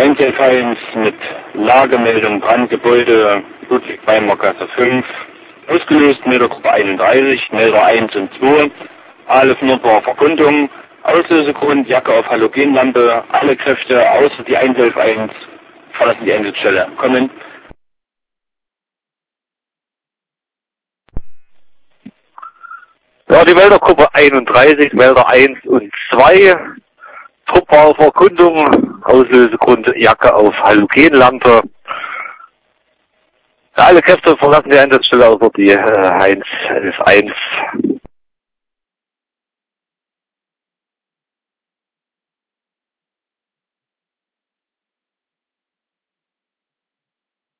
NTF 1 mit Lagemeldung Brandgebäude Ludwig-Weimar-Gasse 5. Ausgelöst Meldergruppe 31, Melder 1 und 2. Aleph Nordbauer Verkundung. Auslösegrund Jacke auf Halogenlampe. Alle Kräfte außer die 111 verlassen die Einsatzstelle. Kommen. Ja, die Meldergruppe 31, Melder 1 und 2. Truppbauverkundung, Auslösegrund Jacke auf Halogenlampe. Alle Kräfte verlassen die Einsatzstelle außer die Heinz 11.1.